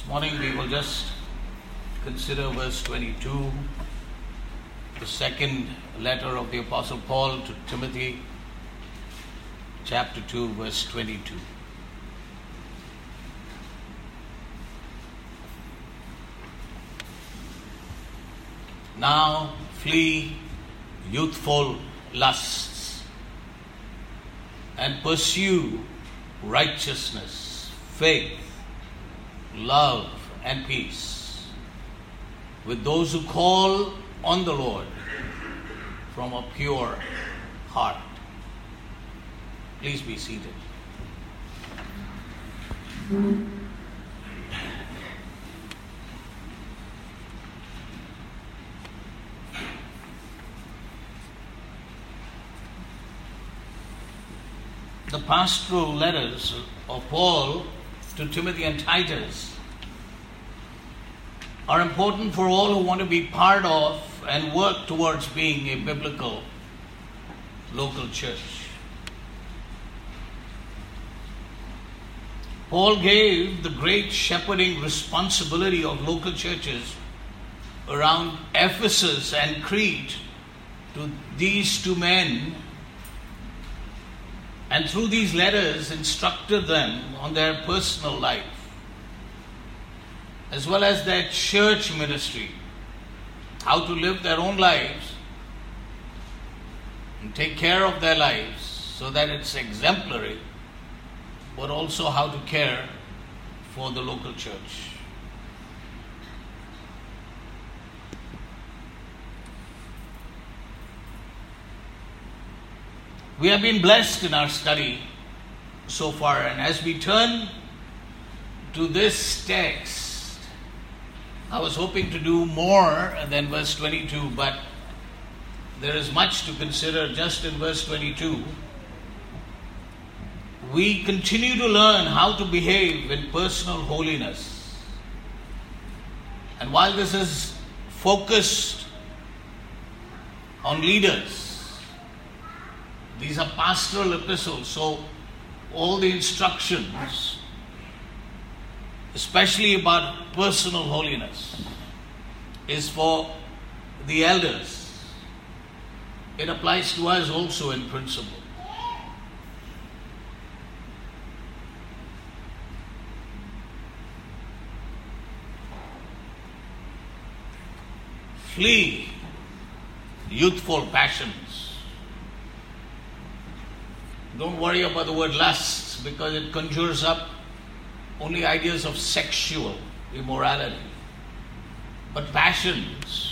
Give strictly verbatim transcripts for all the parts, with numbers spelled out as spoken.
morning we will just consider verse twenty-two, the second letter of the Apostle Paul to Timothy, chapter two, verse twenty-two. Now flee youthful lusts and pursue righteousness, faith, love, and peace with those who call on the Lord from a pure heart. Please be seated. The pastoral letters of Paul to Timothy and Titus are important for all who want to be part of and work towards being a biblical local church. Paul gave the great shepherding responsibility of local churches around Ephesus and Crete to these two men, and through these letters instructed them on their personal life as well as their church ministry, how to live their own lives and take care of their lives so that it's exemplary, but also how to care for the local church. We have been blessed in our study so far, and as we turn to this text, I was hoping to do more than verse twenty-two, but there is much to consider just in verse twenty-two. We continue to learn how to behave in personal holiness. And while this is focused on leaders, these are pastoral epistles, so all the instructions, especially about personal holiness, is for the elders. It applies to us also in principle. Flee youthful passions. Don't worry about the word lusts, because it conjures up only ideas of sexual immorality. But passions,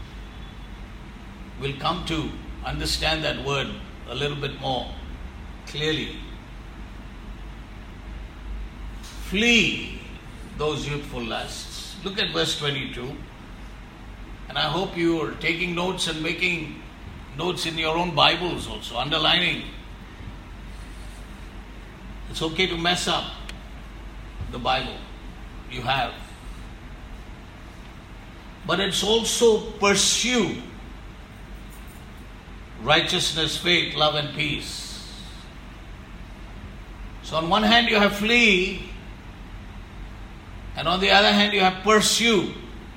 will come to understand that word a little bit more clearly. Flee those youthful lusts. Look at verse twenty-two. And I hope you are taking notes and making notes in your own Bibles also, underlining. It's okay to mess up the Bible you have. But it's also pursue righteousness, faith, love, and peace. So on one hand you have flee, and on the other hand you have pursue.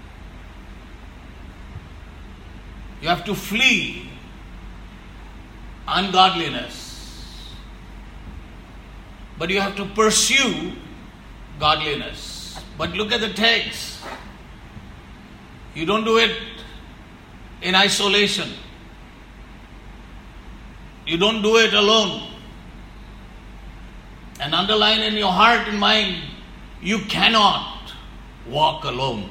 You have to flee ungodliness, but you have to pursue godliness. But look at the text. You don't do it in isolation. You don't do it alone. And underline in your heart and mind, you cannot walk alone.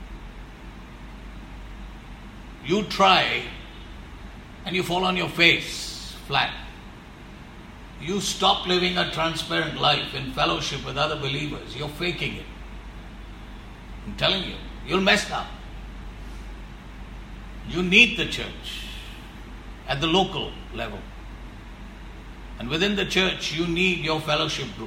You try and you fall on your face flat. You stop living a transparent life in fellowship with other believers. You're faking it. I'm telling you, you'll mess up. You need the church at the local level. And within the church, you need your fellowship group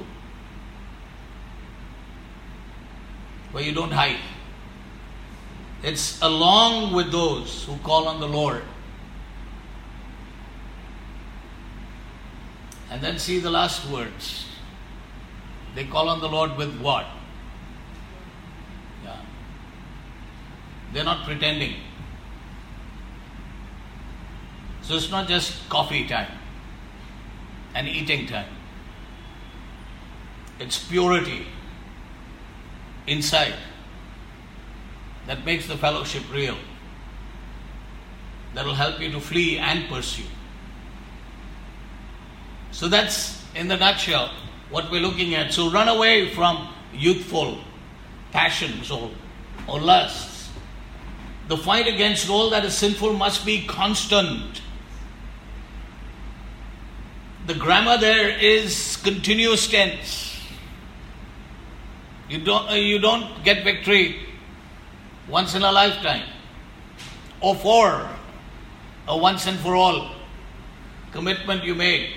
where you don't hide. It's along with those who call on the Lord. And then see the last words. They call on the Lord with what? Yeah. They're not pretending. So it's not just coffee time and eating time. It's purity inside that makes the fellowship real. That will help you to flee and pursue. So that's, in the nutshell, what we're looking at. So run away from youthful passions or, or lusts. The fight against all that is sinful must be constant. The grammar there is continuous tense. You don't, uh, you don't get victory once in a lifetime or for a once and for all commitment you made.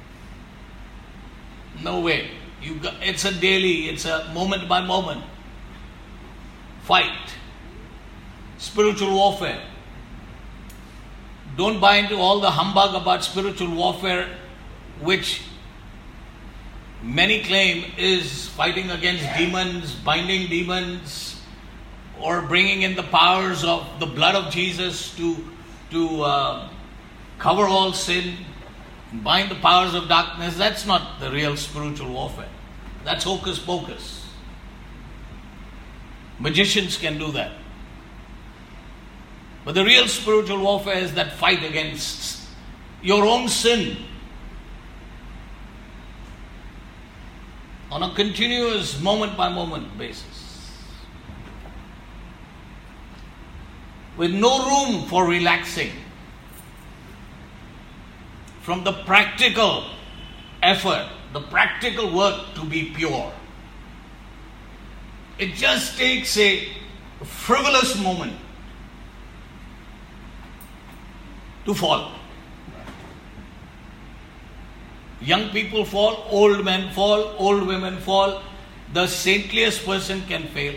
No way. You got, it's a daily, it's a moment by moment fight. Spiritual warfare. Don't buy into all the humbug about spiritual warfare, which many claim is fighting against demons, binding demons, or bringing in the powers of the blood of Jesus to, to uh, cover all sin, bind the powers of darkness. That's not the real spiritual warfare. That's hocus pocus. Magicians can do that. But the real spiritual warfare is that fight against your own sin on a continuous moment by moment basis, with no room for relaxing from the practical effort, the practical work to be pure. It just takes a frivolous moment to fall. Young people fall, old men fall, old women fall. The saintliest person can fail.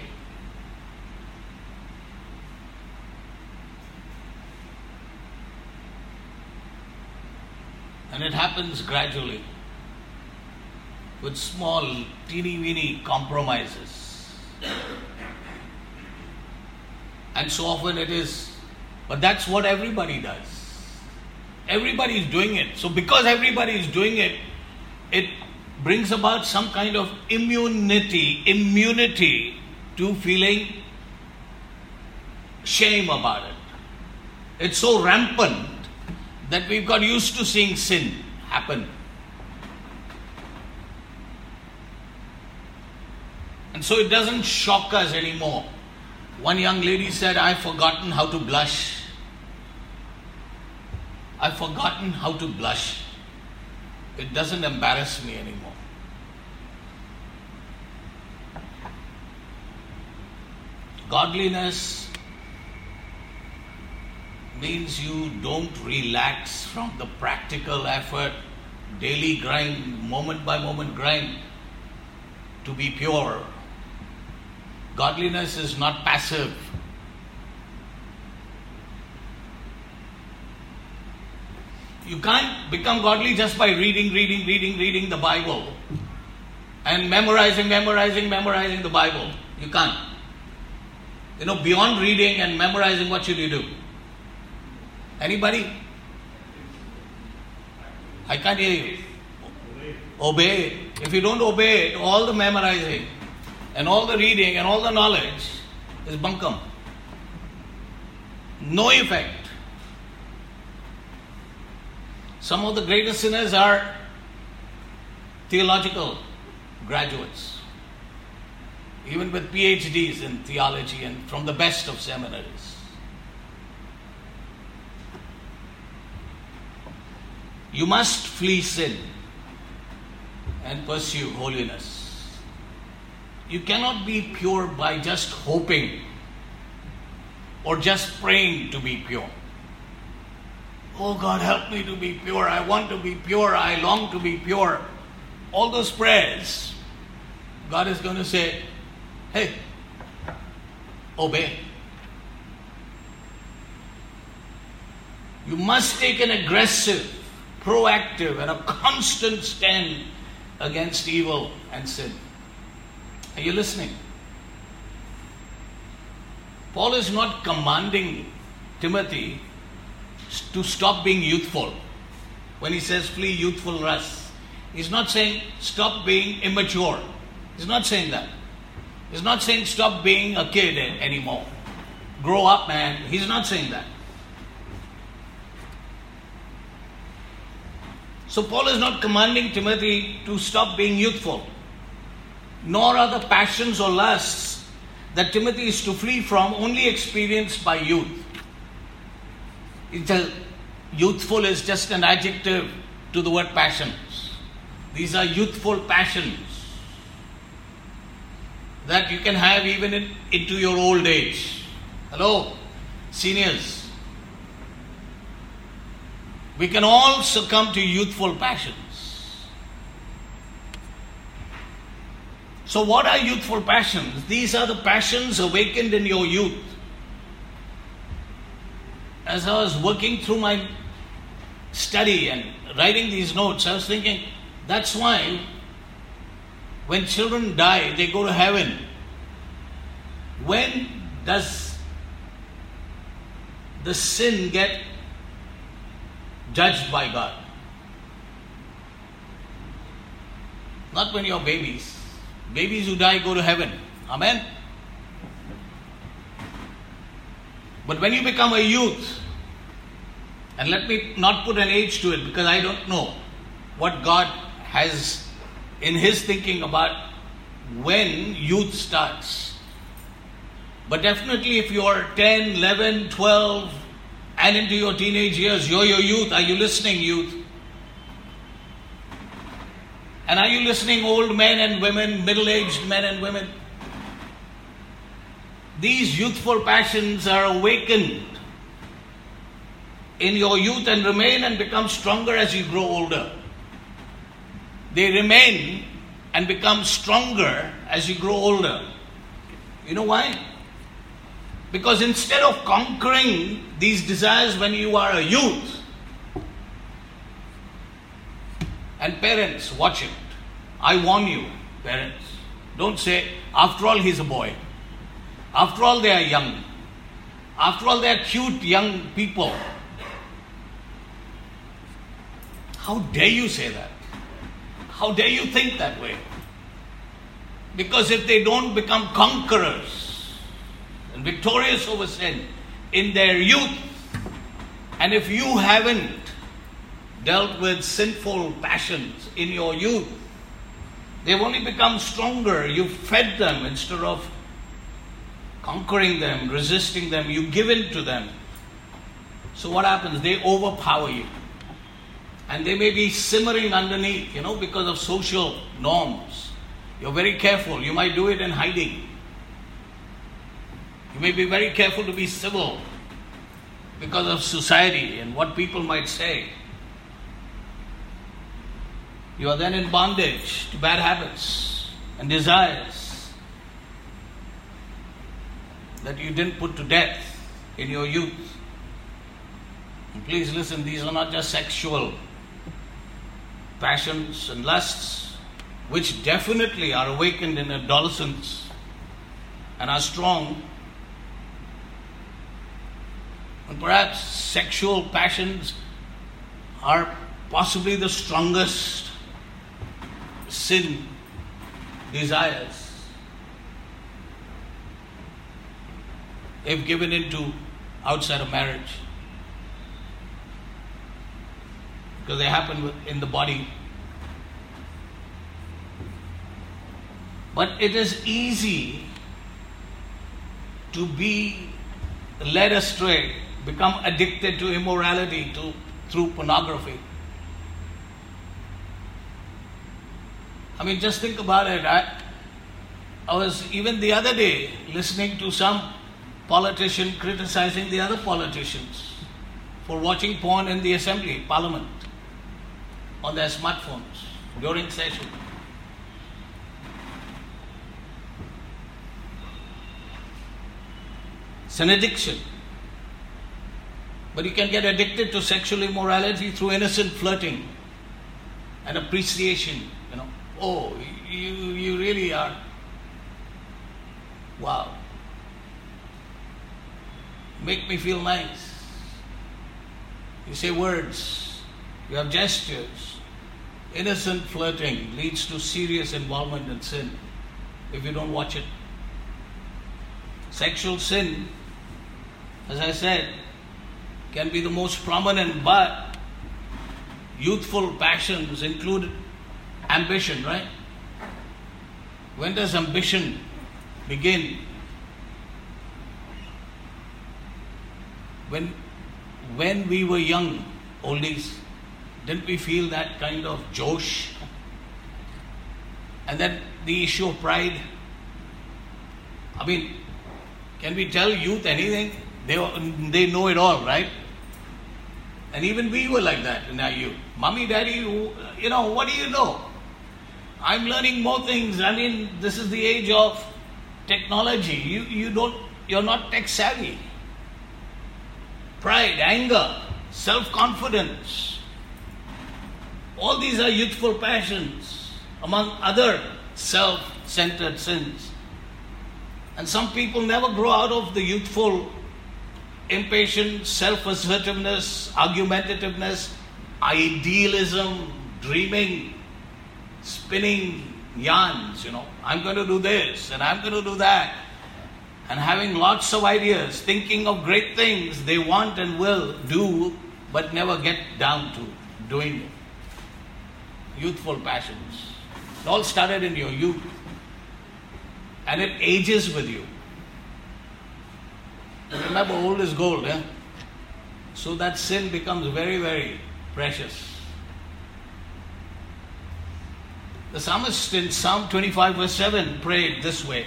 And it happens gradually with small, teeny-weeny compromises. And so often it is, but that's what everybody does. Everybody is doing it. So because everybody is doing it, it brings about some kind of immunity, immunity to feeling shame about it. It's so rampant that we've got used to seeing sin happen. And so it doesn't shock us anymore. One young lady said, I've forgotten how to blush. I've forgotten how to blush. It doesn't embarrass me anymore. Godliness means you don't relax from the practical effort, daily grind, moment by moment grind to be pure. Godliness is not passive. You can't become godly just by reading, reading, reading, reading the Bible and memorizing, memorizing, memorizing the Bible. You can't. You know, beyond reading and memorizing, what should you do? Anybody? I can't hear you. Obey it. If you don't obey it, all the memorizing and all the reading and all the knowledge is bunkum. No effect. Some of the greatest sinners are theological graduates, even with P H Ds in theology and from the best of seminaries. You must flee sin and pursue holiness. You cannot be pure by just hoping or just praying to be pure. Oh God, help me to be pure. I want to be pure. I long to be pure. All those prayers, God is going to say, hey, obey. You must take an aggressive, proactive, and a constant stand against evil and sin. Are you listening? Paul is not commanding Timothy to stop being youthful. When he says flee youthful lusts, he's not saying stop being immature. He's not saying that. He's not saying stop being a kid anymore. Grow up, man. He's not saying that. So Paul is not commanding Timothy to stop being youthful. Nor are the passions or lusts that Timothy is to flee from only experienced by youth. It's a, youthful is just an adjective to the word passions. These are youthful passions that you can have even in, into your old age. Hello, seniors. We can all succumb to youthful passions. So what are youthful passions? These are the passions awakened in your youth. As I was working through my study and writing these notes, I was thinking, that's why when children die, they go to heaven. When does the sin get judged by God? Not when you're babies. Babies who die go to heaven. Amen? But when you become a youth, and let me not put an age to it because I don't know what God has in His thinking about when youth starts. But definitely if you're ten, eleven, twelve and into your teenage years, you're your youth. Are you listening, youth? And are you listening, old men and women, middle-aged men and women? These youthful passions are awakened in your youth and remain and become stronger as you grow older. They remain and become stronger as you grow older. You know why? Because instead of conquering these desires when you are a youth, and parents, watch it. I warn you, parents. Don't say, after all, he's a boy. After all, they are young. After all, they are cute young people. How dare you say that? How dare you think that way? Because if they don't become conquerors and victorious over sin in their youth, and if you haven't dealt with sinful passions in your youth, they've only become stronger. You fed them instead of conquering them, resisting them. You give in to them. So what happens? They overpower you. And they may be simmering underneath, you know, because of social norms. You're very careful. You might do it in hiding. You may be very careful to be civil because of society and what people might say. You are then in bondage to bad habits and desires that you didn't put to death in your youth. And please listen, these are not just sexual passions and lusts, which definitely are awakened in adolescence and are strong. And perhaps sexual passions are possibly the strongest sin desires if given into outside of marriage, because they happen in the body. But it is easy to be led astray, become addicted to immorality to, through pornography. I mean, just think about it. I, I was even the other day listening to some politician criticizing the other politicians for watching porn in the assembly, parliament, on their smartphones during session. It's an addiction. But you can get addicted to sexual immorality through innocent flirting and appreciation, you know. Oh, you, you really are. Wow. make me feel nice. You say words, you have gestures. Innocent flirting leads to serious involvement in sin if you don't watch it. Sexual sin, as I said, can be the most prominent, but youthful passions include ambition, right? When does ambition begin? When, when we were young, oldies, didn't we feel that kind of josh? And then the issue of pride. I mean, can we tell youth anything? They, they know it all, right? And even we were like that in our youth. Mommy, daddy, you know, what do you know? I'm learning more things. I mean, this is the age of technology. You, you don't, you're not tech savvy. Pride, anger, self-confidence. All these are youthful passions, among other self-centered sins. And some people never grow out of the youthful impatience, self-assertiveness, argumentativeness, idealism, dreaming, spinning yarns, you know. I'm going to do this and I'm going to do that. And having lots of ideas, thinking of great things they want and will do, but never get down to doing it. Youthful passions. It all started in your youth. And it ages with you. Remember, old is gold, eh? So that sin becomes very, very precious. The psalmist in Psalm twenty-five verse seven prayed this way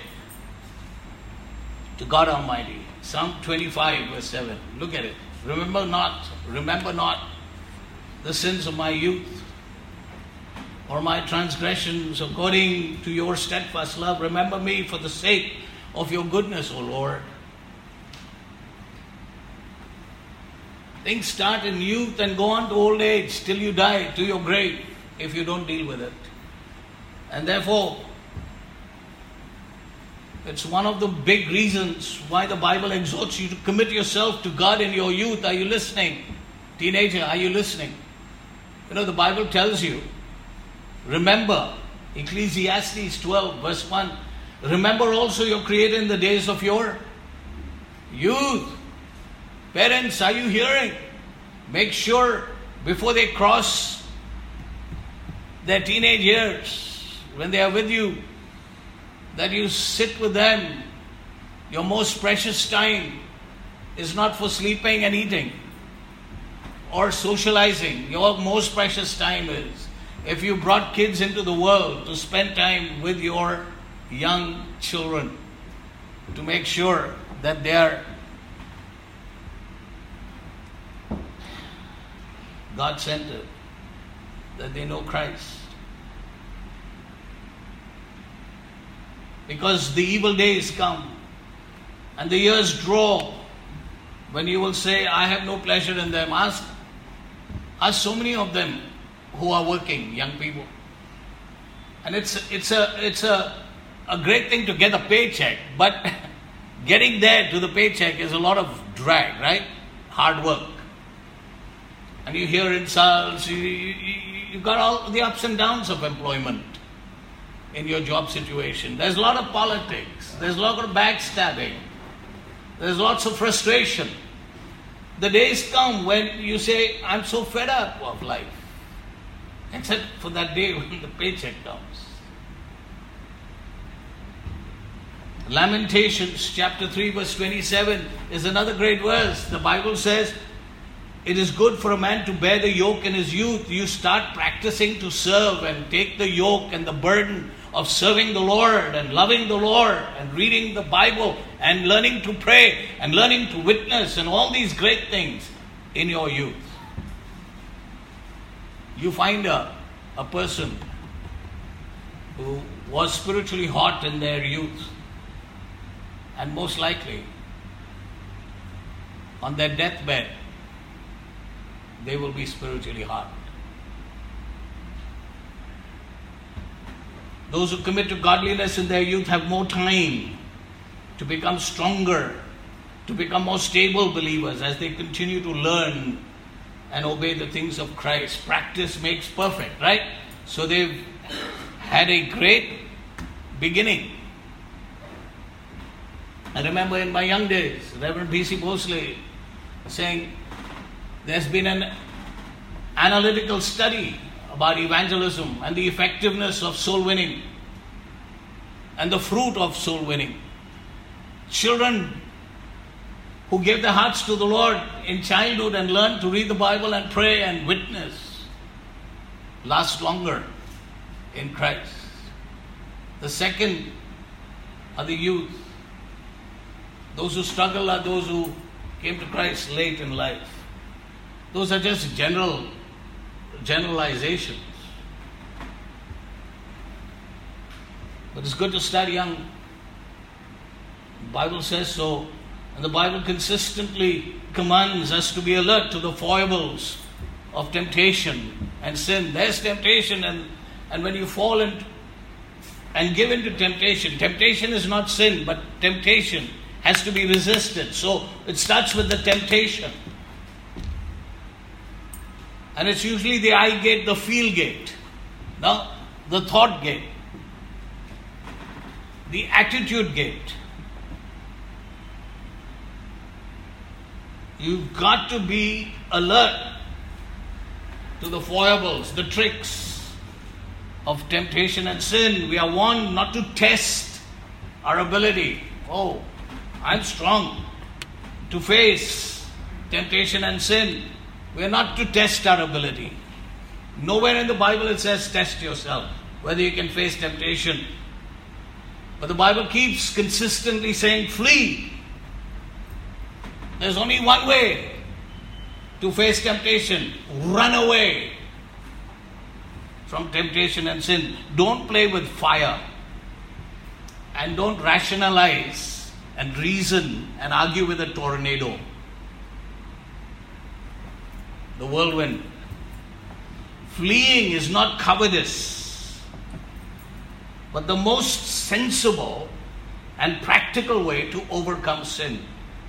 to God Almighty. Psalm twenty-five verse seven. Look at it. Remember not, remember not the sins of my youth or my transgressions according to your steadfast love. Remember me for the sake of your goodness, O Lord. Things start in youth and go on to old age till you die, to your grave, if you don't deal with it. And therefore, it's one of the big reasons why the Bible exhorts you to commit yourself to God in your youth. Are you listening? Teenager, are you listening? You know, the Bible tells you, remember, Ecclesiastes twelve verse one, remember also your Creator in the days of your youth. Parents, are you hearing? Make sure before they cross their teenage years, when they are with you, that you sit with them. Your most precious time is not for sleeping and eating or socializing. Your most precious time is, if you brought kids into the world, to spend time with your young children, to make sure that they are God-centered, that they know Christ. Because the evil days come and the years draw when you will say, I have no pleasure in them. Ask, ask so many of them who are working, young people. And it's, it's, a, it's a, a great thing to get a paycheck, but getting there to the paycheck is a lot of drag, right? Hard work. And you hear insults, you, you, you got all the ups and downs of employment in your job situation. There's a lot of politics. There's a lot of backstabbing. There's lots of frustration. The days come when you say, I'm so fed up of life. Except for that day when the paycheck comes. Lamentations chapter three verse twenty-seven is another great verse. The Bible says, it is good for a man to bear the yoke in his youth. You start practicing to serve and take the yoke and the burden of serving the Lord and loving the Lord and reading the Bible and learning to pray and learning to witness and all these great things in your youth. You find a, a person who was spiritually hot in their youth, and most likely on their deathbed they will be spiritually hot. Those who commit to godliness in their youth have more time to become stronger to become more stable believers as they continue to learn and obey the things of Christ. Practice makes perfect, right? So they've had a great beginning. I remember in my young days, Reverend B C Bosley saying there's been an analytical study about evangelism and the effectiveness of soul winning and the fruit of soul winning. Children who gave their hearts to the Lord in childhood and learned to read the Bible and pray and witness last longer in Christ. The second are the youth. Those who struggle are those who came to Christ late in life. Those are just general generalizations. But it's good to start young. The Bible says so. And the Bible consistently commands us to be alert to the foibles of temptation and sin. There's temptation, and, and when you fall into and give into temptation, temptation is not sin, but temptation has to be resisted. So it starts with the temptation. And it's usually the eye gate, the feel gate, no? The thought gate, the attitude gate. You've got to be alert to the foibles, the tricks of temptation and sin. We are warned not to test our ability. Oh, I'm strong to face temptation and sin. We are not to test our ability. Nowhere in the Bible it says test yourself, whether you can face temptation. But the Bible keeps consistently saying flee. There's only one way to face temptation. Run away from temptation and sin. Don't play with fire. And don't rationalize and reason and argue with a tornado. The whirlwind. Fleeing is not cowardice, but the most sensible and practical way to overcome sin.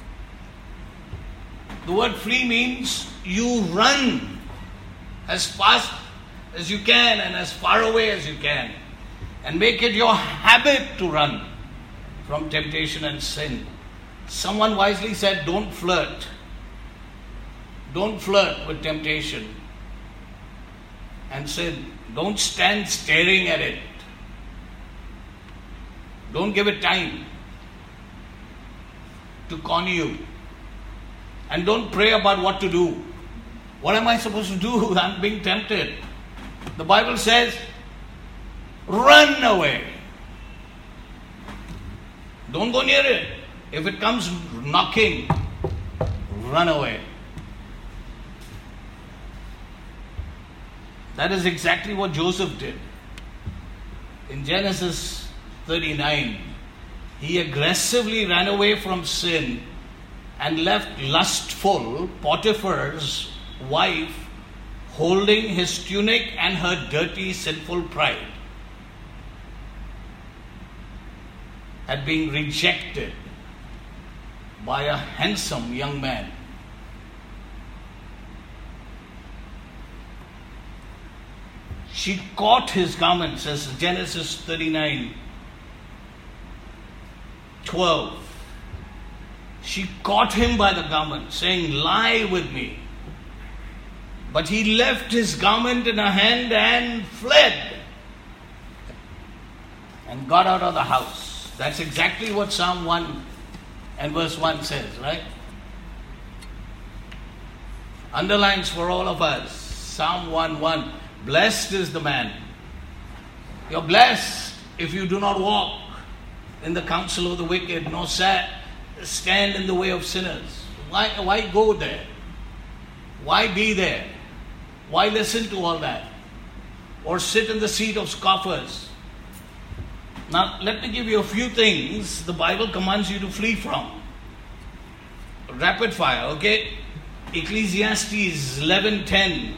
The word flee means you run as fast as you can and as far away as you can, and make it your habit to run from temptation and sin. Someone wisely said, don't flirt. Don't flirt with temptation and sin. Don't stand staring at it. Don't give it time to con you. And don't pray about what to do. What am I supposed to do? I'm being tempted. The Bible says, run away. Don't go near it. If it comes knocking, run away. That is exactly what Joseph did. In Genesis thirty-nine, he aggressively ran away from sin and left lustful Potiphar's wife holding his tunic and her dirty, sinful pride at being rejected by a handsome young man. She caught his garment, says Genesis thirty-nine twelve. She caught him by the garment, saying, lie with me. But he left his garment in her hand and fled and got out of the house. That's exactly what Psalm one and verse one says, right? Underlines for all of us. Psalm one one. Blessed is the man. You're blessed if you do not walk in the counsel of the wicked, nor sat, stand in the way of sinners. Why, why go there? Why be there? Why listen to all that? Or sit in the seat of scoffers? Now, let me give you a few things the Bible commands you to flee from. Rapid fire, okay? Ecclesiastes eleven ten.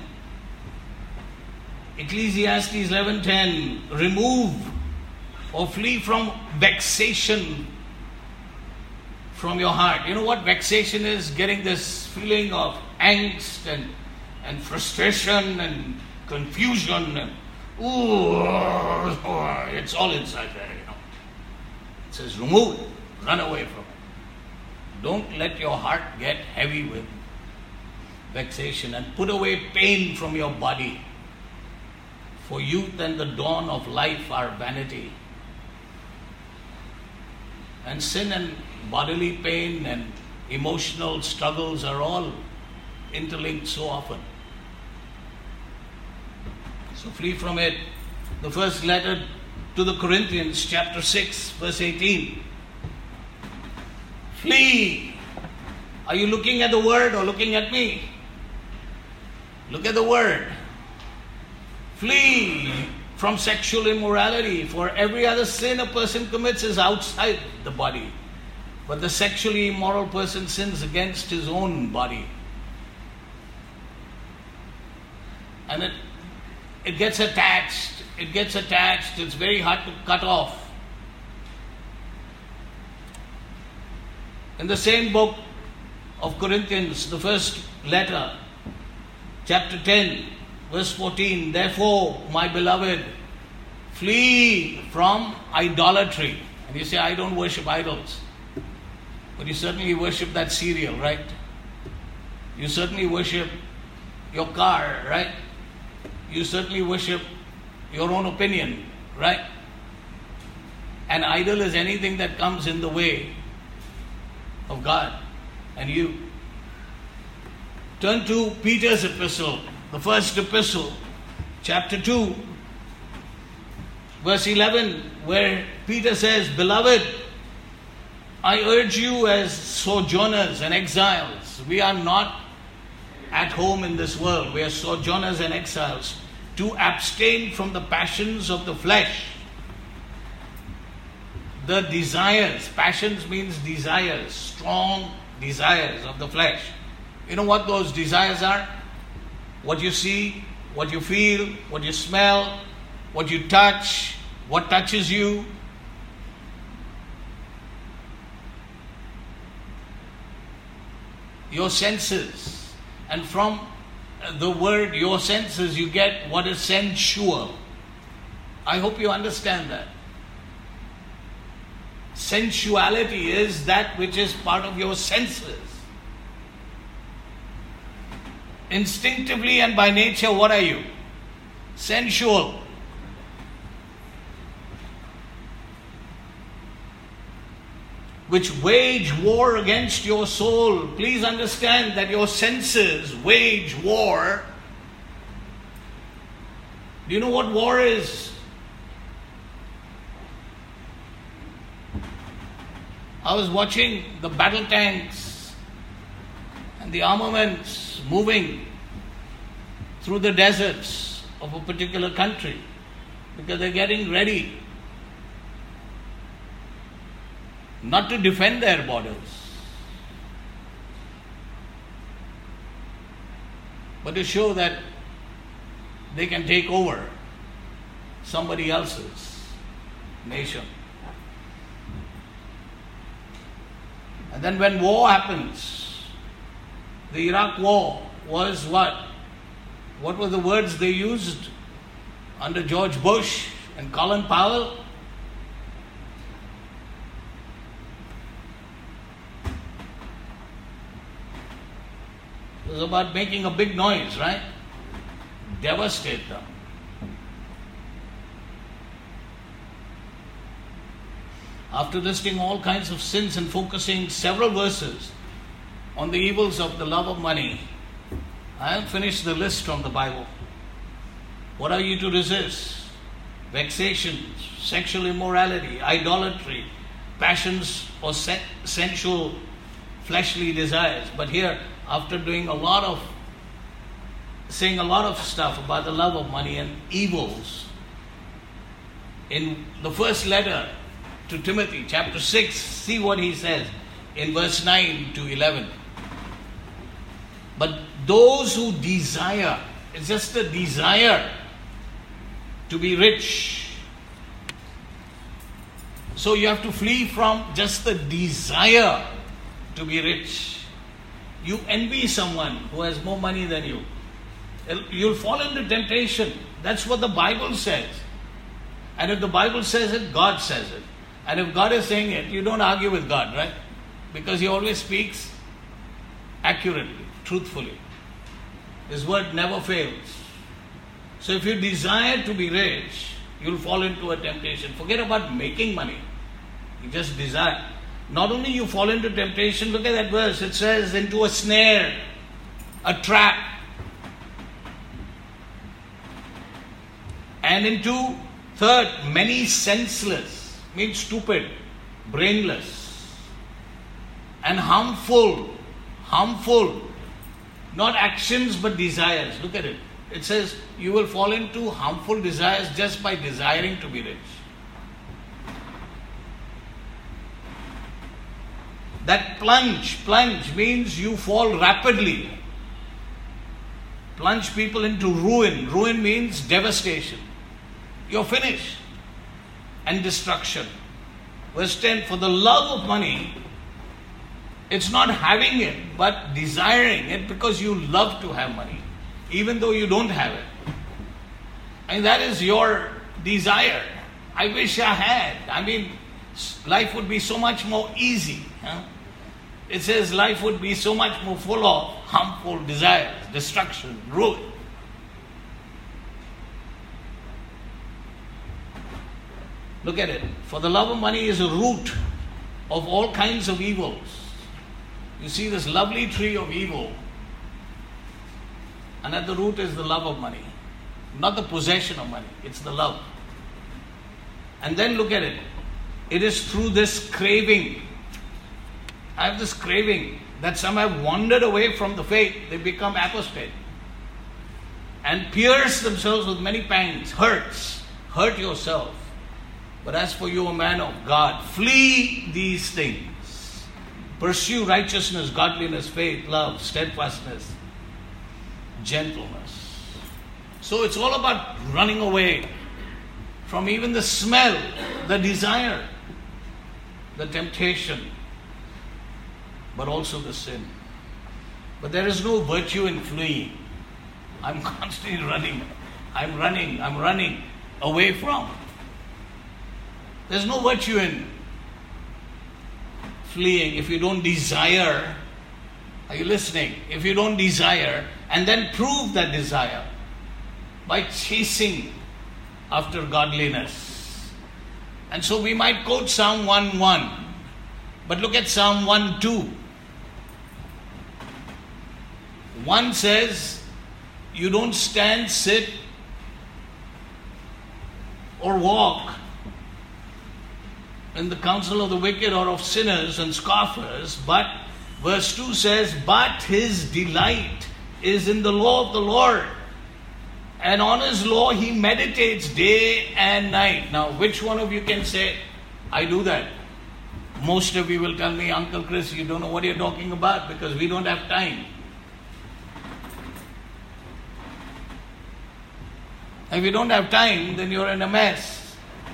Ecclesiastes eleven ten. Remove or flee from vexation, from your heart. You know what vexation is? Getting this feeling of angst and, and frustration and confusion. And, ooh, it's all inside there, you know. It says, remove it. Run away from it. Don't let your heart get heavy with vexation, and put away pain from your body. For youth and the dawn of life are vanity. And sin and bodily pain and emotional struggles are all interlinked so often. So flee from it. The first letter to the Corinthians, chapter six, verse eighteen. Flee. Are you looking at the word or looking at me? Look at the word. Flee from sexual immorality, for every other sin a person commits is outside the body. But the sexually immoral person sins against his own body. And it, it gets attached. It gets attached. It's very hard to cut off. In the same book of Corinthians, the first letter, chapter ten, verse fourteen, therefore, my beloved, flee from idolatry. And you say, I don't worship idols. But you certainly worship that cereal, right? You certainly worship your car, right? You certainly worship your own opinion, right? An idol is anything that comes in the way of God and you. Turn to Peter's epistle, the first epistle, chapter two, verse eleven, where Peter says, beloved, I urge you as sojourners and exiles. We are not at home in this world. We are sojourners and exiles, to abstain from the passions of the flesh. The desires, passions means desires, strong desires of the flesh. You know what those desires are? What you see, what you feel, what you smell, what you touch, what touches you. Your senses. And from the word your senses you get what is sensual. I hope you understand that. Sensuality is that which is part of your senses. Instinctively and by nature, what are you? Sensual. Which wage war against your soul. Please understand that your senses wage war. Do you know what war is? I was watching the battle tanks and the armaments moving through the deserts of a particular country because they're getting ready not to defend their borders, but to show that they can take over somebody else's nation. And then when war happens, the Iraq war was what? What were the words they used under George Bush and Colin Powell? It was about making a big noise, right? Devastate them. After listing all kinds of sins and focusing several verses on the evils of the love of money, I have finished the list from the Bible. What are you to resist? Vexations, sexual immorality, idolatry, passions or sen- sensual fleshly desires. But here, after doing a lot of, saying a lot of stuff about the love of money and evils, in the first letter to Timothy, chapter six, see what he says in verse nine to eleven. But those who desire, it's just a desire to be rich. So you have to flee from just the desire to be rich. You envy someone who has more money than you. You'll fall into temptation. That's what the Bible says. And if the Bible says it, God says it. And if God is saying it, you don't argue with God, right? Because He always speaks accurately, truthfully. His word never fails. So if you desire to be rich, you'll fall into a temptation. Forget about making money. You just desire. Not only you fall into temptation, look at that verse. It says, into a snare, a trap, and into, third, many senseless, means stupid, brainless, and harmful, harmful, not actions but desires. Look at it. It says you will fall into harmful desires just by desiring to be rich. That plunge, plunge means you fall rapidly. Plunge people into ruin. Ruin means devastation. You're finished. And destruction. Verse ten, for the love of money, it's not having it, but desiring it because you love to have money, even though you don't have it. And that is your desire. I wish I had. I mean, life would be so much more easy. Huh? It says life would be so much more full of harmful desires, destruction, ruin. Look at it. For the love of money is a root of all kinds of evils. You see this lovely tree of evil, and at the root is the love of money. Not the possession of money, it's the love. And then look at it. It is through this craving. I have this craving that some have wandered away from the faith. They become apostate and pierce themselves with many pangs, hurts. Hurt yourself. But as for you, a man of God, flee these things. Pursue righteousness, godliness, faith, love, steadfastness, gentleness. So it's all about running away from even the smell, the desire, the temptation, but also the sin. But there is no virtue in fleeing. I'm constantly running. I'm running. I'm running away from. There's no virtue in fleeing if you don't desire. Are you listening? If you don't desire and then prove that desire by chasing after godliness. And so we might quote Psalm one one, but look at Psalm one two. One says, you don't stand, sit, or walk in the counsel of the wicked or of sinners and scoffers, but verse two says, but his delight is in the law of the Lord, and on his law he meditates day and night. Now, which one of you can say, I do that? Most of you will tell me, Uncle Chris, you don't know what you're talking about because we don't have time. If you don't have time, then you're in a mess.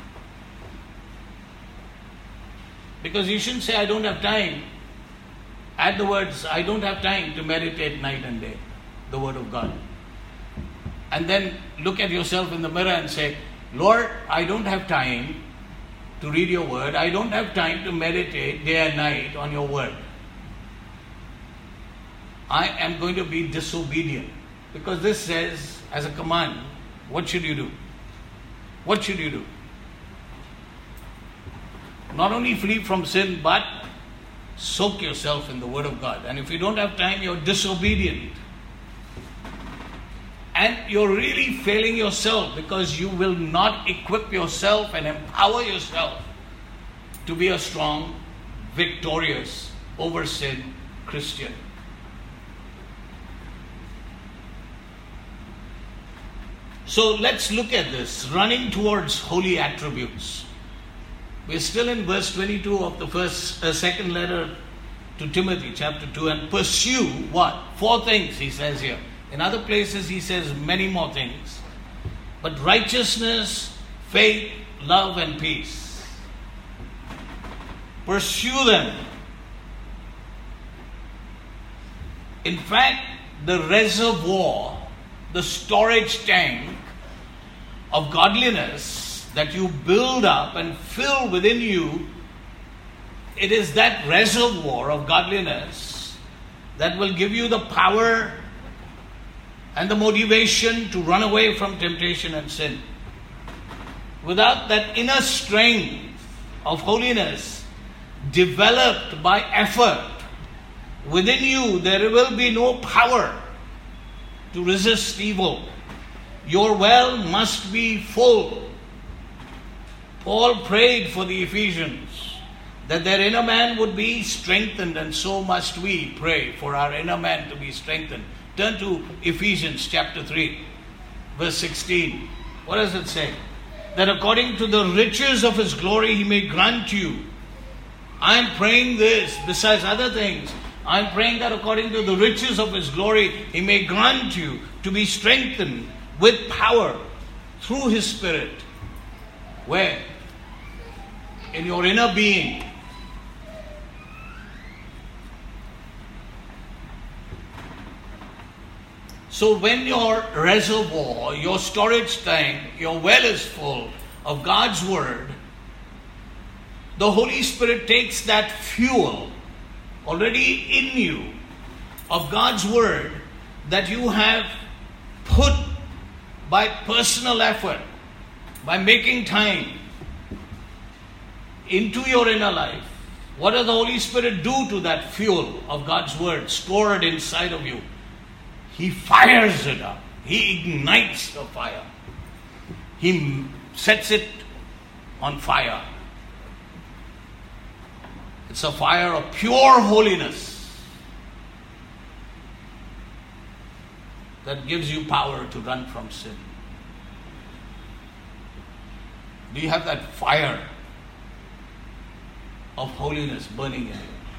Because you shouldn't say, I don't have time. Add the words, I don't have time to meditate night and day, the Word of God. And then look at yourself in the mirror and say, Lord, I don't have time to read your Word. I don't have time to meditate day and night on your Word. I am going to be disobedient. Because this says, as a command, what should you do? What should you do? Not only flee from sin, but soak yourself in the Word of God. And if you don't have time, you're disobedient. And you're really failing yourself because you will not equip yourself and empower yourself to be a strong, victorious, over sin Christian. So let's look at this, running towards holy attributes. We're still in verse twenty-two of the first, uh, second letter to Timothy, chapter two, and pursue what? Four things, he says here. In other places, he says many more things. But righteousness, faith, love, and peace. Pursue them. In fact, the reservoir, the storage tank of godliness that you build up and fill within you, it is that reservoir of godliness that will give you the power and the motivation to run away from temptation and sin. Without that inner strength of holiness developed by effort within you, there will be no power to resist evil. Your well must be full. Paul prayed for the Ephesians that their inner man would be strengthened, and so must we pray for our inner man to be strengthened. Turn to Ephesians chapter three, verse sixteen. What does it say? That according to the riches of His glory He may grant you. I'm praying this, besides other things, I'm praying that according to the riches of His glory He may grant you to be strengthened with power through His Spirit. Where? In your inner being. So when your reservoir, your storage tank, your well is full of God's Word, the Holy Spirit takes that fuel already in you of God's Word that you have put by personal effort, by making time into your inner life. What does the Holy Spirit do to that fuel of God's Word stored inside of you? He fires it up. He ignites the fire. He sets it on fire. It's a fire of pure holiness that gives you power to run from sin. Do you have that fire of holiness burning in you?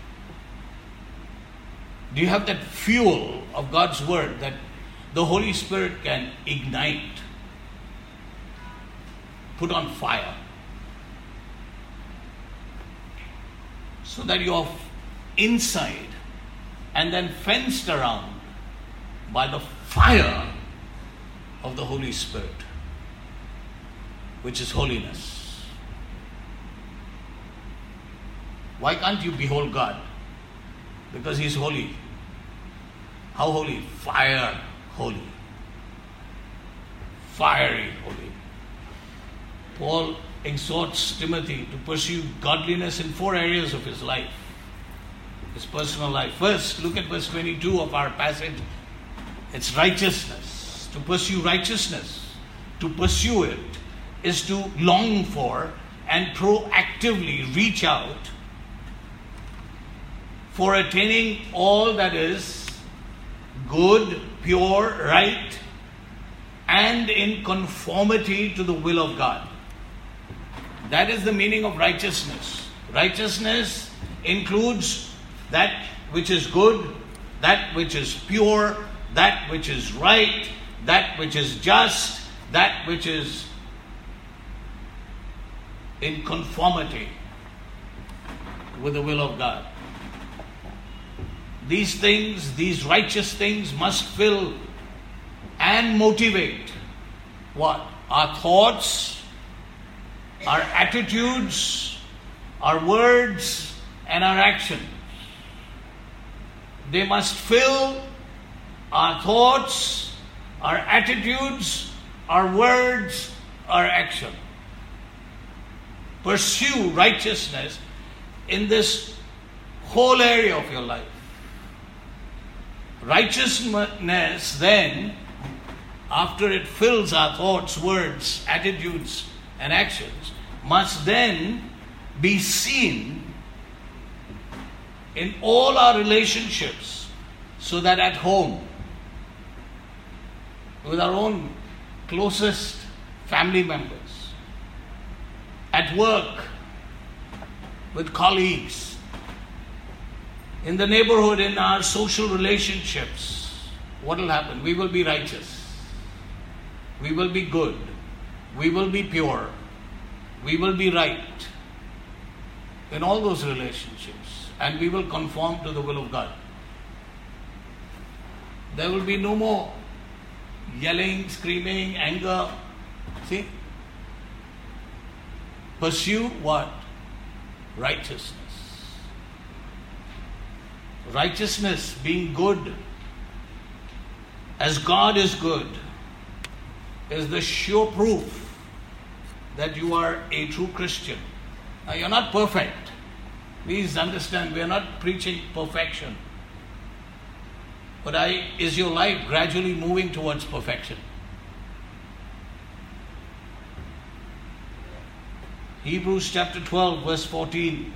Do you have that fuel of God's Word that the Holy Spirit can ignite, put on fire, so that you're inside and then fenced around by the fire of the Holy Spirit, which is holiness? Why can't you behold God? Because He's holy. How holy? Fire holy. Fiery holy. Paul exhorts Timothy to pursue godliness in four areas of his life, his personal life. First, look at verse twenty-two of our passage. It's righteousness. To pursue righteousness, to pursue it, is to long for and proactively reach out for attaining all that is good, pure, right, and in conformity to the will of God. That is the meaning of righteousness. Righteousness includes that which is good, that which is pure, that which is right, that which is just, that which is in conformity with the will of God. These things, these righteous things must fill and motivate what? Our thoughts, our attitudes, our words, and our actions. They must fill our thoughts, our attitudes, our words, our action. Pursue righteousness in this whole area of your life. Righteousness then, after it fills our thoughts, words, attitudes, and actions, must then be seen in all our relationships, so that at home, with our own closest family members, at work, with colleagues, in the neighborhood, in our social relationships, what will happen? We will be righteous. We will be good. We will be pure. We will be right in all those relationships. And we will conform to the will of God. There will be no more yelling, screaming, anger. See? Pursue what? Righteousness. Righteousness, being good, as God is good, is the sure proof that you are a true Christian. Now, you're not perfect. Please understand, we are not preaching perfection. But I, is your life gradually moving towards perfection? Hebrews chapter twelve, verse fourteen.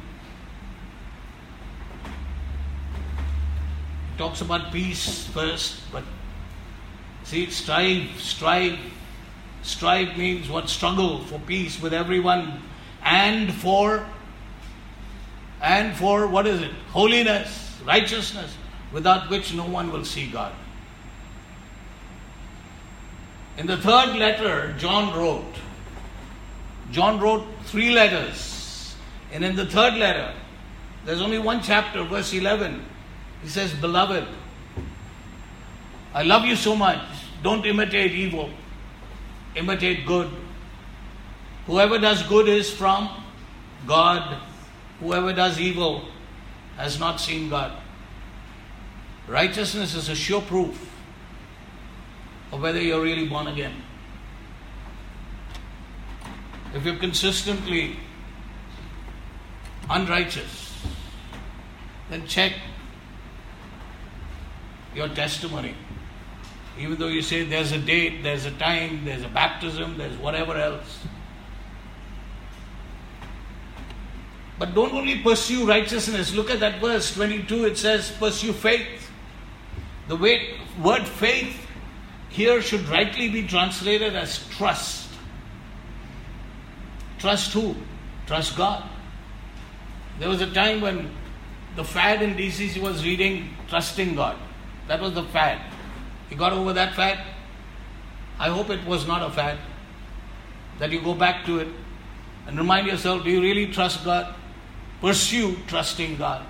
It talks about peace first, but see, strive, strive. Strive means what? Struggle for peace with everyone, and for, and for, what is it? Holiness, righteousness, without which no one will see God. In the third letter, John wrote, John wrote three letters. And in the third letter, there's only one chapter, verse eleven. He says, Beloved, I love you so much. Don't imitate evil. Imitate good. Whoever does good is from God. Whoever does evil has not seen God. Righteousness is a sure proof of whether you're really born again. If you're consistently unrighteous, then check your testimony. Even though you say there's a date, there's a time, there's a baptism, there's whatever else. But don't only pursue righteousness. Look at that verse twenty-two. It says, pursue faith. The word faith here should rightly be translated as trust. Trust who? Trust God. There was a time when the fad in D C C was reading Trusting God. That was the fad. You got over that fad? I hope it was not a fad. That you go back to it and remind yourself, do you really trust God? Pursue trusting God.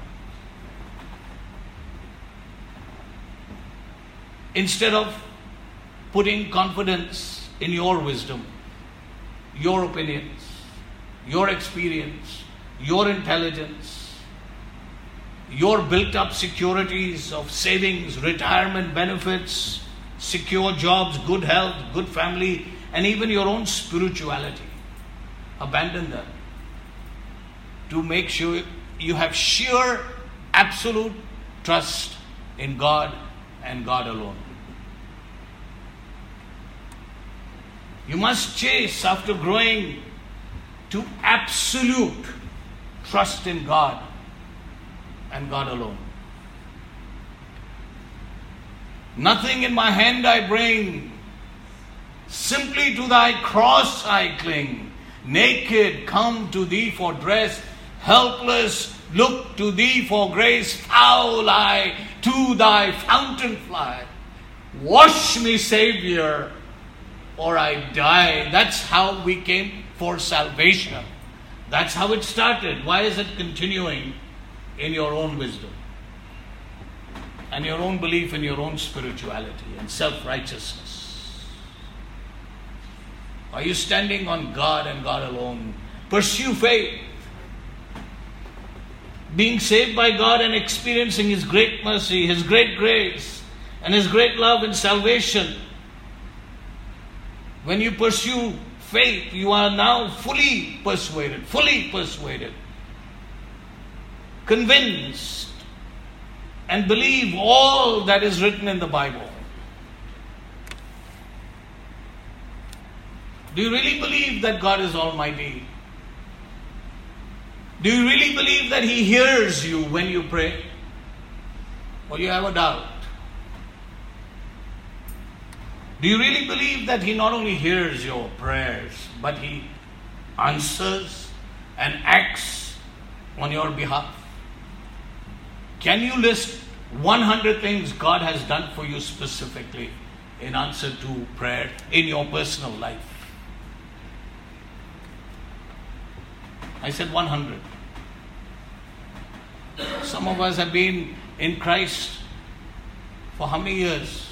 Instead of putting confidence in your wisdom, your opinions, your experience, your intelligence, your built-up securities of savings, retirement benefits, secure jobs, good health, good family, and even your own spirituality. Abandon them to make sure you have sheer, absolute trust in God and God alone. You must chase after growing to absolute trust in God and God alone. Nothing in my hand I bring, simply to thy cross I cling. Naked come to thee for dress, helpless look to thee for grace. Foul I to thy fountain fly. Wash me, Savior, or I die. That's how we came for salvation. That's how it started. Why is it continuing? In your own wisdom and your own belief in your own spirituality and self-righteousness. Are you standing on God and God alone? Pursue faith. Being saved by God and experiencing His great mercy, His great grace, and His great love and salvation. When you pursue faith, you are now fully persuaded, fully persuaded, convinced, and believe all that is written in the Bible. Do you really believe that God is Almighty? Do you really believe that He hears you when you pray? Or you have a doubt? Do you really believe that He not only hears your prayers, but He answers and acts on your behalf? Can you list one hundred things God has done for you specifically in answer to prayer in your personal life? I said one hundred. Some of us have been in Christ For how many years?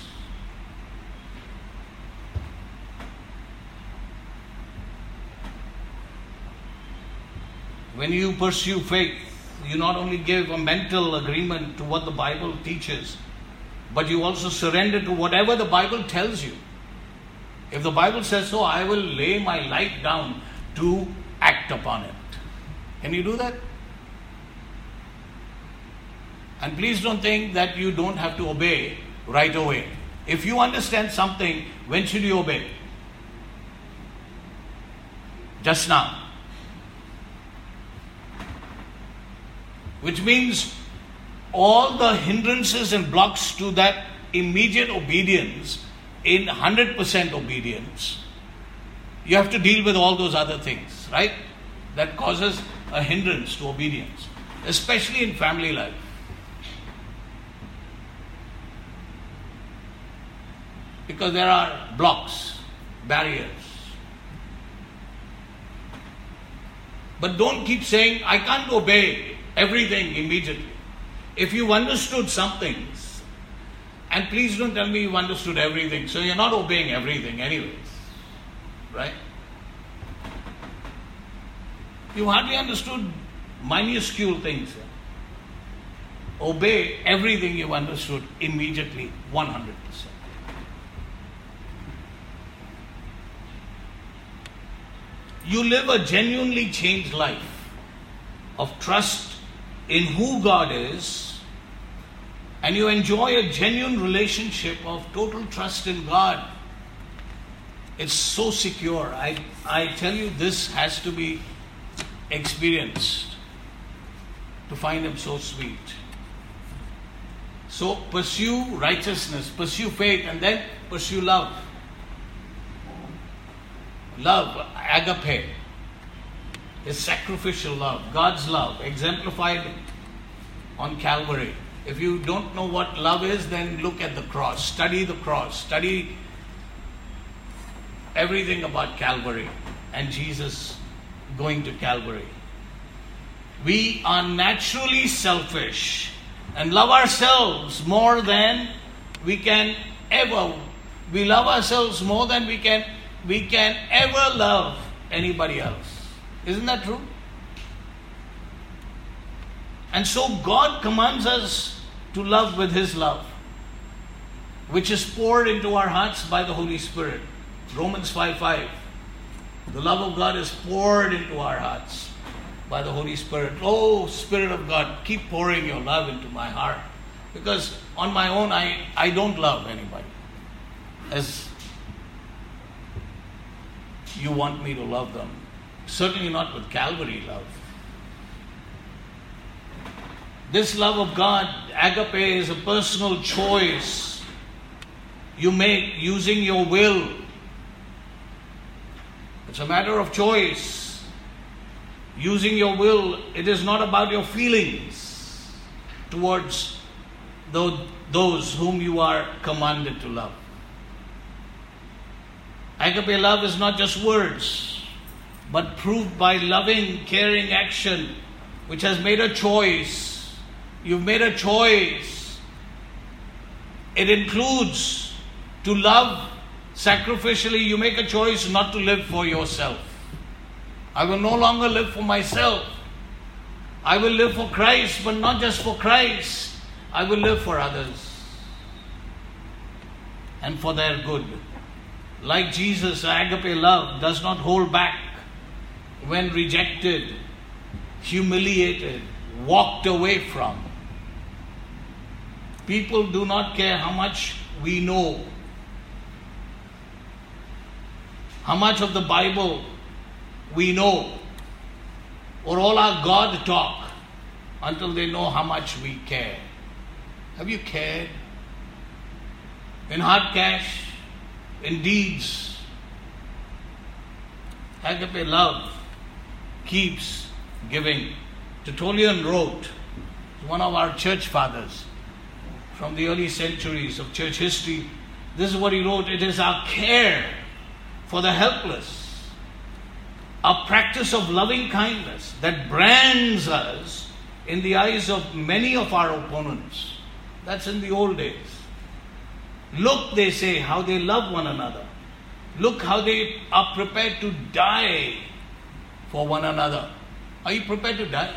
When you pursue faith, you not only give a mental agreement to what the Bible teaches, but you also surrender to whatever the Bible tells you. If the Bible says so, I will lay my life down to act upon it. Can you do that? And please don't think that you don't have to obey right away. If you understand something, when should you obey? Just now. Which means all the hindrances and blocks to that immediate obedience, in one hundred percent obedience, you have to deal with all those other things, right? That causes a hindrance to obedience, especially in family life. Because there are blocks, barriers. But don't keep saying, I can't obey everything immediately. If you've understood some things, and please don't tell me you've understood everything, so you're not obeying everything anyways, right? You hardly understood minuscule things. Obey everything you've understood immediately, one hundred percent. You live a genuinely changed life of trust in who God is, and you enjoy a genuine relationship of total trust in God. It's so secure. I, I tell you, this has to be experienced to find Him so sweet. So pursue righteousness, pursue faith, and then pursue love. Love, agape, is sacrificial love, God's love, exemplified on Calvary. If you don't know what love is, then look at the cross. Study the cross. Study everything about Calvary and Jesus going to Calvary. We are naturally selfish and love ourselves more than we can ever. We love ourselves more than we can we can ever love anybody else. Isn't that true? And so God commands us to love with His love, which is poured into our hearts by the Holy Spirit. Romans five five. The love of God is poured into our hearts by the Holy Spirit. Oh, Spirit of God, keep pouring your love into my heart. Because on my own, I, I don't love anybody as you want me to love them. Certainly not with Calvary love. This love of God, agape, is a personal choice you make using your will. It's a matter of choice. Using your will, it is not about your feelings towards those whom you are commanded to love. Agape love is not just words, but proved by loving, caring action, which has made a choice. You've made a choice. It includes to love sacrificially. You make a choice not to live for yourself. I will no longer live for myself. I will live for Christ, but not just for Christ. I will live for others and for their good. Like Jesus, agape love does not hold back when rejected, humiliated, walked away from. People do not care how much we know, how much of the Bible we know, or all our God talk, until they know how much we care. Have you cared? In hard cash, in deeds. Agape love keeps giving. Tertullian wrote, one of our church fathers from the early centuries of church history, this is what he wrote: it is our care for the helpless, a practice of loving kindness that brands us in the eyes of many of our opponents. That's in the old days. Look, they say, how they love one another. Look how they are prepared to die for one another. Are you prepared to die?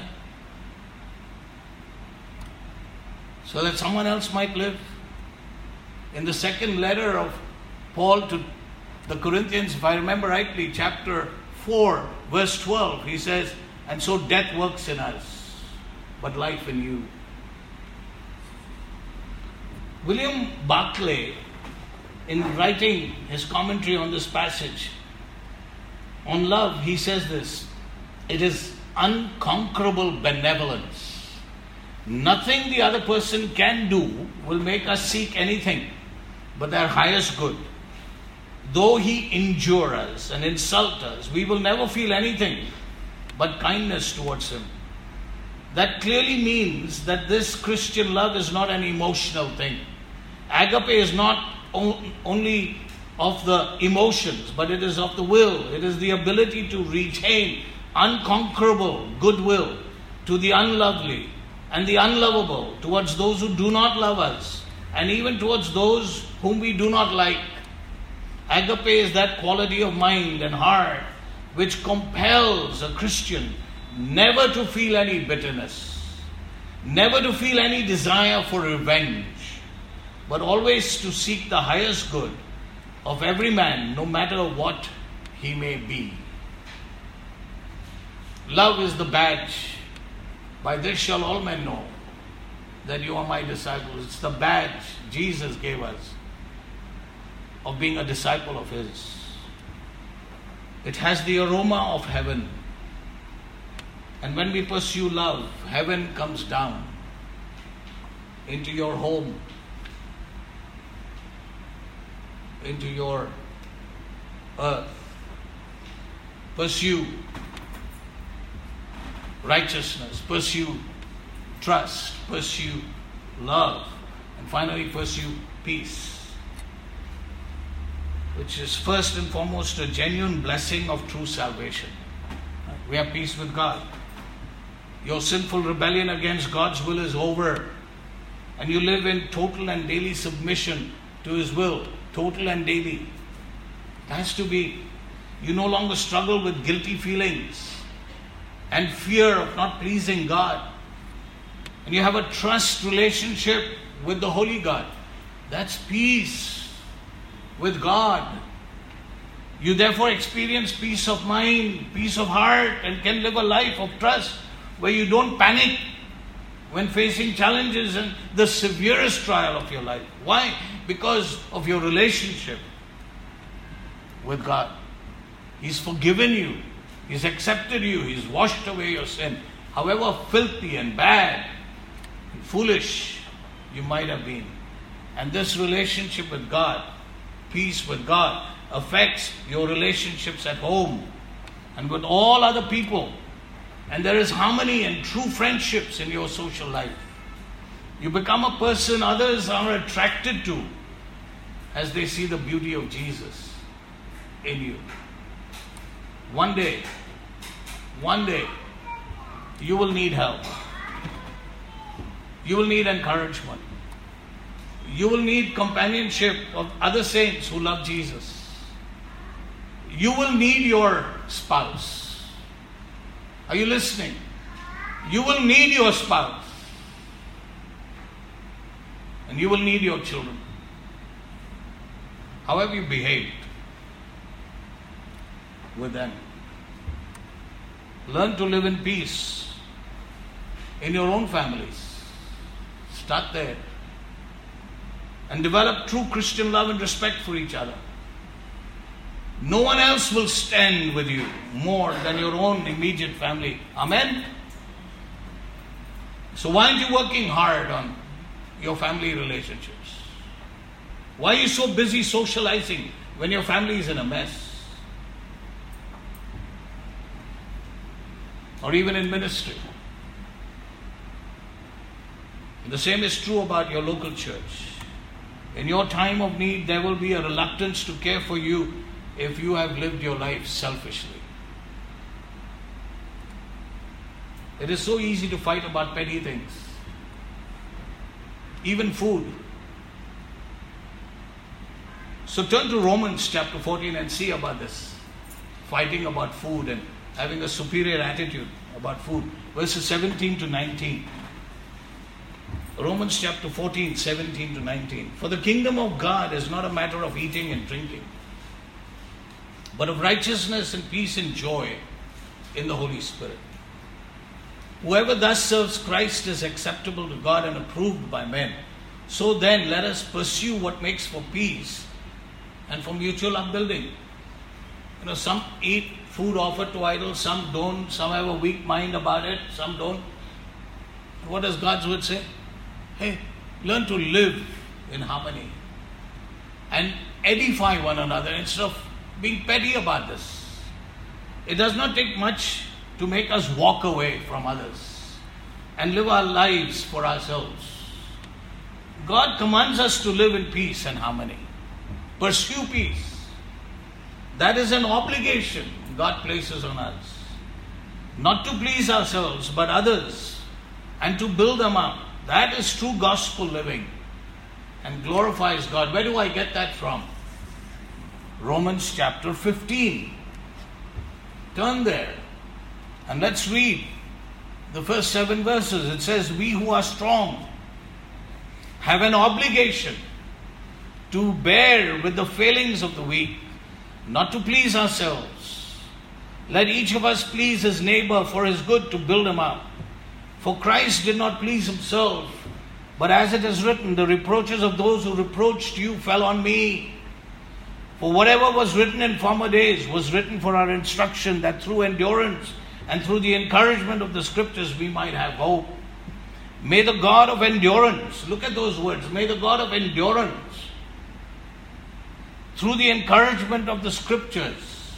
So that someone else might live? In the second letter of Paul to the Corinthians, if I remember rightly, chapter four, verse twelve, he says, and so death works in us, but life in you. William Barclay, in writing his commentary on this passage on love, he says this: it is unconquerable benevolence. Nothing the other person can do will make us seek anything but their highest good. Though he injure us and insult us, we will never feel anything but kindness towards him. That clearly means that this Christian love is not an emotional thing. Agape is not only of the emotions, but it is of the will. It is the ability to retain unconquerable goodwill to the unlovely and the unlovable, towards those who do not love us, and even towards those whom we do not like. Agape is that quality of mind and heart which compels a Christian never to feel any bitterness, never to feel any desire for revenge, but always to seek the highest good of every man, no matter what he may be. Love is the badge. By this shall all men know that you are my disciples. It's the badge Jesus gave us of being a disciple of His. It has the aroma of heaven. And when we pursue love, heaven comes down into your home, into your earth. Pursue righteousness, pursue trust, pursue love, and finally pursue peace, which is first and foremost a genuine blessing of true salvation. We have peace with God. Your sinful rebellion against God's will is over, and you live in total and daily submission to His will, total and daily. It has to be. You no longer struggle with guilty feelings and fear of not pleasing God. And you have a trust relationship with the Holy God. That's peace with God. You therefore experience peace of mind, peace of heart, and can live a life of trust where you don't panic when facing challenges and the severest trial of your life. Why? Because of your relationship with God. He's forgiven you. He's accepted you. He's washed away your sin. However filthy and bad and foolish you might have been. And this relationship with God, peace with God, affects your relationships at home and with all other people. And there is harmony and true friendships in your social life. You become a person others are attracted to as they see the beauty of Jesus in you. One day, one day, you will need help. You will need encouragement. You will need companionship of other saints who love Jesus. You will need your spouse. Are you listening? You will need your spouse. And you will need your children. How have you behaved with them? Learn to live in peace in your own families. Start there. And develop true Christian love and respect for each other. No one else will stand with you more than your own immediate family. Amen? So why aren't you working hard on your family relationships? Why are you so busy socializing when your family is in a mess? Or even in ministry. The same is true about your local church. In your time of need, there will be a reluctance to care for you if you have lived your life selfishly. It is so easy to fight about petty things. Even food. So turn to Romans chapter fourteen and see about this. Fighting about food and having a superior attitude about food. Verses seventeen to nineteen. Romans chapter fourteen, seventeen to nineteen. For the kingdom of God is not a matter of eating and drinking, but of righteousness and peace and joy in the Holy Spirit. Whoever thus serves Christ is acceptable to God and approved by men. So then let us pursue what makes for peace and for mutual upbuilding. You know, some eat food offered to idols, some don't, some have a weak mind about it, some don't. What does God's word say? Hey, learn to live in harmony and edify one another instead of being petty about this. It does not take much to make us walk away from others and live our lives for ourselves. God commands us to live in peace and harmony. Pursue peace. That is an obligation God places on us. Not to please ourselves, but others, and to build them up. That is true gospel living and glorifies God. Where do I get that from? Romans chapter fifteen. Turn there and let's read the first seven verses. It says, we who are strong have an obligation to bear with the failings of the weak, not to please ourselves. Let each of us please his neighbor for his good, to build him up. For Christ did not please himself, but as it is written, the reproaches of those who reproached you fell on me. For whatever was written in former days was written for our instruction, that through endurance and through the encouragement of the scriptures we might have hope. May the God of endurance, look at those words, may the God of endurance, through the encouragement of the scriptures,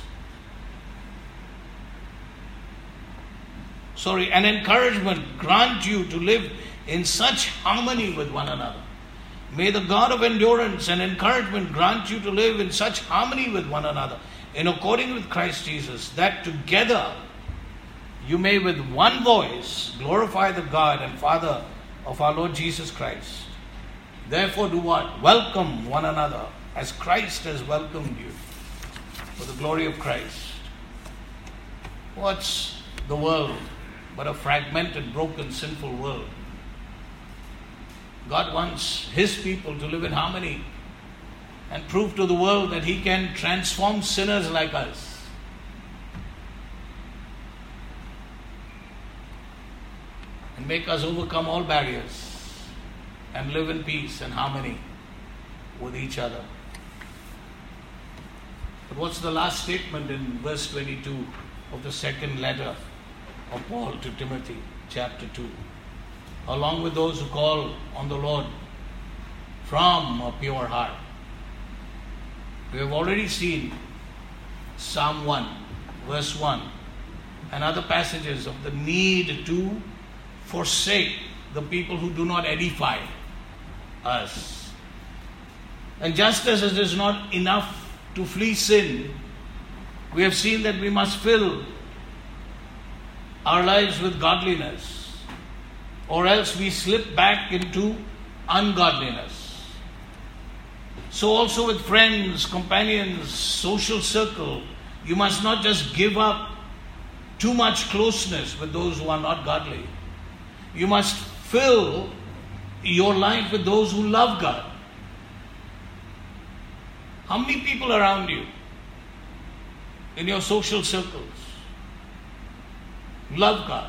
sorry, an encouragement grant you to live in such harmony with one another. May the God of endurance and encouragement grant you to live in such harmony with one another, in according with Christ Jesus, that together you may with one voice glorify the God and Father of our Lord Jesus Christ. Therefore do what? Welcome one another as Christ has welcomed you, for the glory of Christ. What's the world but a fragmented, broken, sinful world? God wants his people to live in harmony and prove to the world that he can transform sinners like us. And make us overcome all barriers and live in peace and harmony with each other. But what's the last statement in verse twenty-two of the second letter of Paul to Timothy, chapter two? Along with those who call on the Lord from a pure heart. We have already seen Psalm one, verse one, and other passages of the need to forsake the people who do not edify us. And just as it is not enough to flee sin, we have seen that we must fill our lives with godliness, or else we slip back into ungodliness. So also with friends, companions, social circle, you must not just give up too much closeness with those who are not godly. You must fill your life with those who love God. How many people around you in your social circles love God?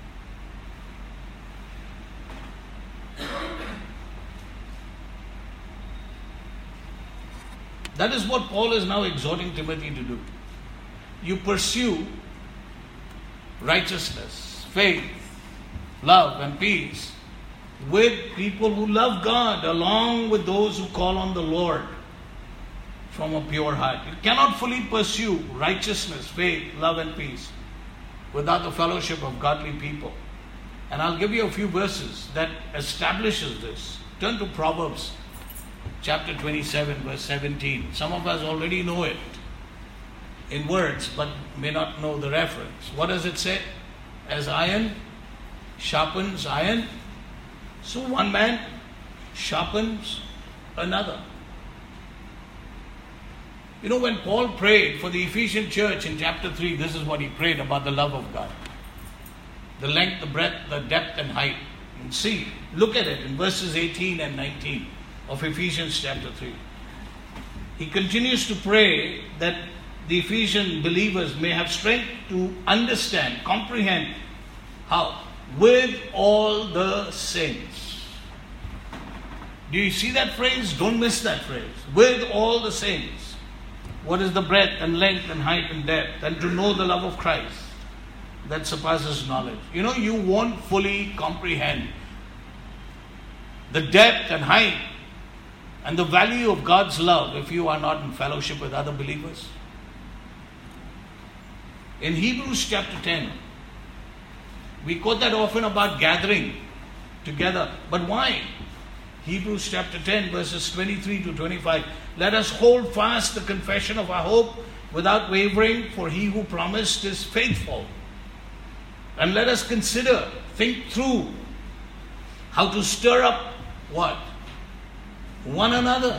That is what Paul is now exhorting Timothy to do. You pursue righteousness, faith, love and peace with people who love God, along with those who call on the Lord from a pure heart. You cannot fully pursue righteousness, faith, love and peace without the fellowship of godly people. And I'll give you a few verses that establishes this. Turn to Proverbs chapter twenty-seven, verse seventeen. Some of us already know it in words, but may not know the reference. What does it say? As iron sharpens iron, so one man sharpens another. You know, when Paul prayed for the Ephesian church in chapter three, this is what he prayed about the love of God. The length, the breadth, the depth and height. And see, look at it in verses eighteen and nineteen of Ephesians chapter three. He continues to pray that the Ephesian believers may have strength to understand, comprehend. How? With all the saints. Do you see that phrase? Don't miss that phrase. With all the saints. What is the breadth and length and height and depth? And to know the love of Christ that surpasses knowledge. You know, you won't fully comprehend the depth and height and the value of God's love if you are not in fellowship with other believers. In Hebrews chapter ten, we quote that often about gathering together. But why? Hebrews chapter ten, verses twenty-three to twenty-five. Let us hold fast the confession of our hope without wavering, for he who promised is faithful. And let us consider, think through how to stir up what? One another.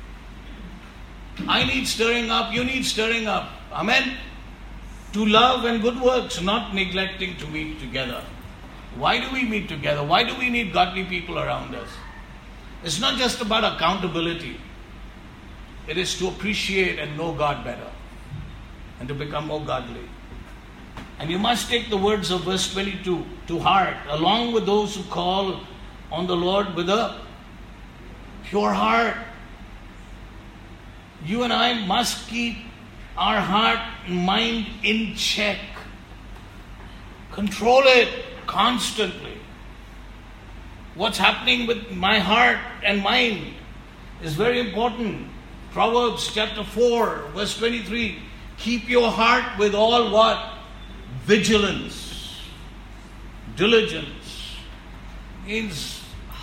I need stirring up, you need stirring up. Amen? To love and good works, not neglecting to meet together. Why do we meet together? Why do we need godly people around us? It's not just about accountability. It is to appreciate and know God better and to become more godly. And you must take the words of verse twenty-two to heart, along with those who call on the Lord with a pure heart. You and I must keep our heart and mind in check. Control it constantly. What's happening with my heart and mind is very important. Proverbs chapter four, verse twenty-three. Keep your heart with all what? Vigilance. Diligence. Means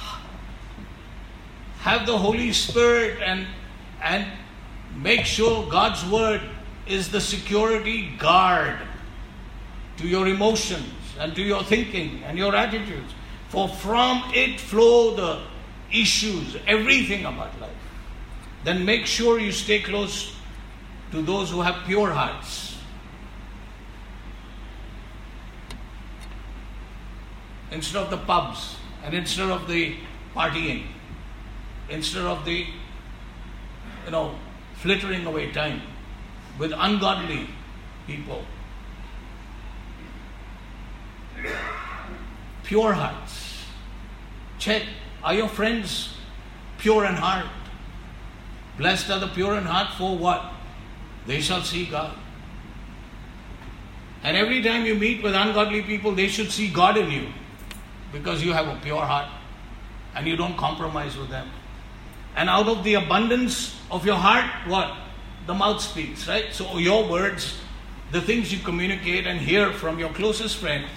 have the Holy Spirit and, and make sure God's word is the security guard to your emotions and to your thinking and your attitudes. For from it flow the issues, everything about life. Then make sure you stay close to those who have pure hearts. Instead of the pubs and instead of the partying, instead of the, you know, flittering away time with ungodly people. Pure hearts. Check, are your friends pure in heart? Blessed are the pure in heart, for what? They shall see God. And every time you meet with ungodly people, they should see God in you, because you have a pure heart and you don't compromise with them. And out of the abundance of your heart, what? The mouth speaks, right? So your words, the things you communicate and hear from your closest friends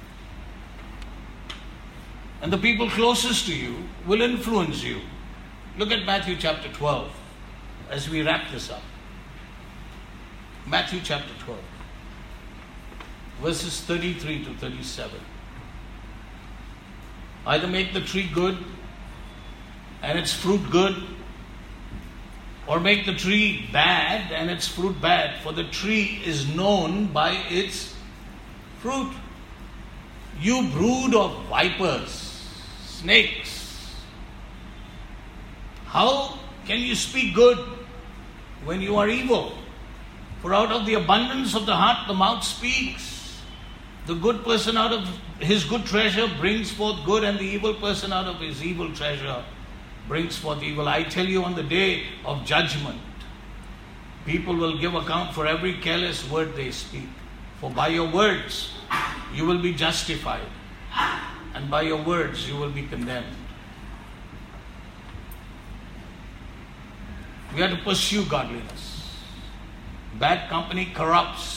and the people closest to you will influence you. Look at Matthew chapter twelve as we wrap this up. Matthew chapter twelve, verses thirty-three to thirty-seven. Either make the tree good and its fruit good, or make the tree bad and its fruit bad, for the tree is known by its fruit. You brood of vipers, snakes, how can you speak good when you are evil? For out of the abundance of the heart the mouth speaks. The good person out of his good treasure brings forth good, and the evil person out of his evil treasure brings forth evil. I tell you, on the day of judgment, people will give account for every careless word they speak. For by your words you will be justified, and by your words you will be condemned. We have to pursue godliness. Bad company corrupts.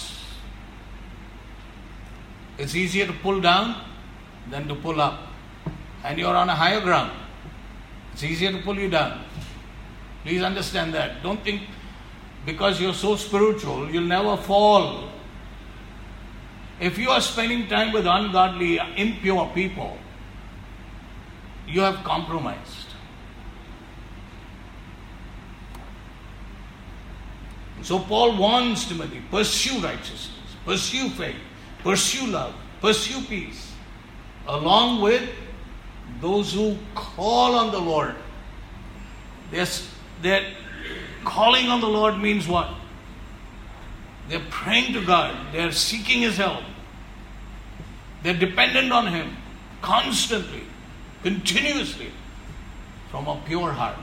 It's easier to pull down than to pull up. And you're on a higher ground. It's easier to pull you down. Please understand that. Don't think because you're so spiritual, you'll never fall. If you are spending time with ungodly, impure people, you have compromised. So Paul warns Timothy, pursue righteousness, pursue faith, pursue love, pursue peace, along with those who call on the Lord. They're, they're calling on the Lord means what? They're praying to God. They're seeking His help. They're dependent on Him constantly, continuously, from a pure heart.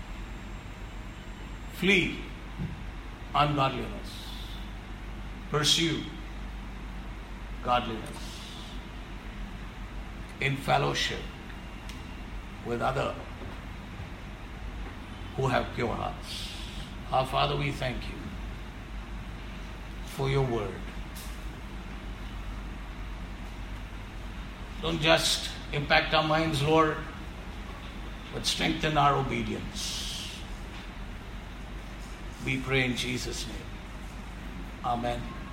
Flee ungodliness. Pursue godliness in fellowship with others who have pure hearts. Our Father, we thank you for your word. Don't just impact our minds, Lord, but strengthen our obedience. We pray in Jesus' name. Amen.